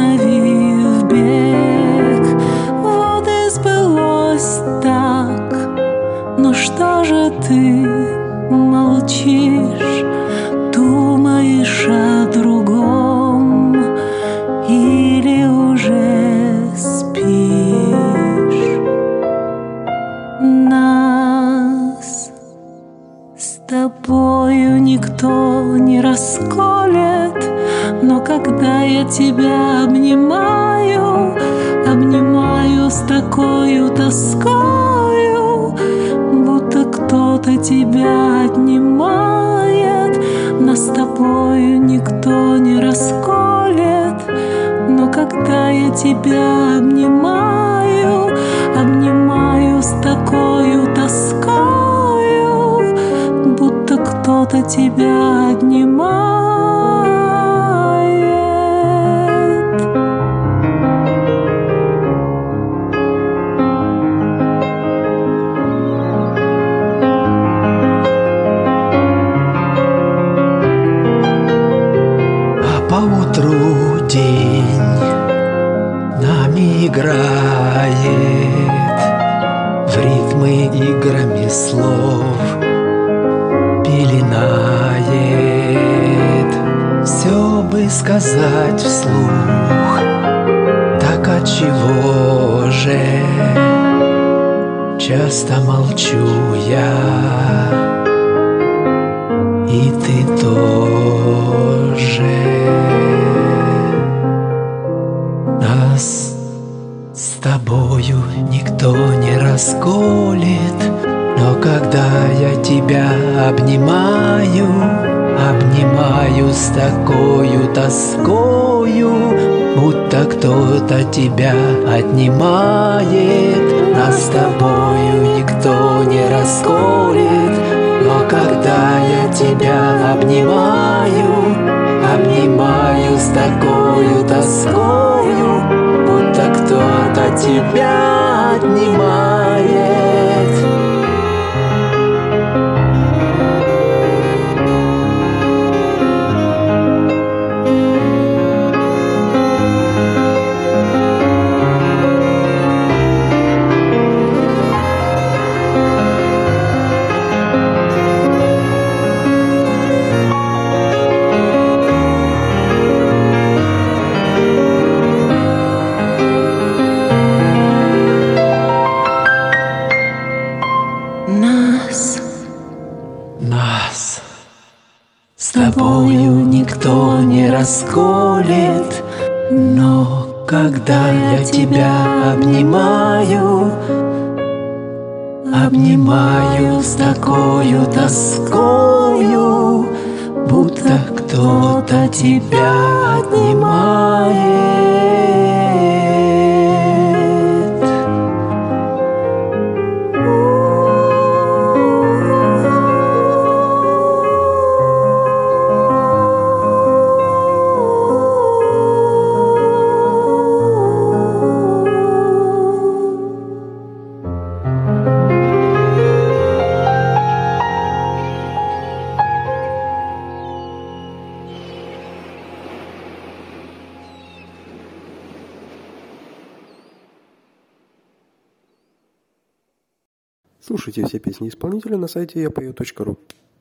остановив бег. Вот и сбылось так. Но что же ты молчишь, думаешь о другом или уже спишь? Нас с тобою никто не расколет, но когда я тебя обнимаю, обнимаю с такою тоскою, будто кто-то тебя отнимает. Нас с тобою никто не расколет, но когда я тебя обнимаю, обнимаю с такою тоскою, будто кто-то тебя отнимает. Поутру день нами играет, в ритмы играми слов пеленает. Все бы сказать вслух, так отчего же часто молчу я, и ты тоже. Нас с тобою никто не расколет, но когда я тебя обнимаю, обнимаю с такою тоскою, будто кто-то тебя отнимает. Нас с тобою никто не расколет, но когда я тебя обнимаю, обнимаю с такою тоскою, будто кто-то тебя отнимает. Нас с тобою никто не расколет, но когда я тебя обнимаю, обнимаю с такою тоскою, будто кто-то тебя отнимает. Слушайте все песни исполнителя на сайте yapою.ru.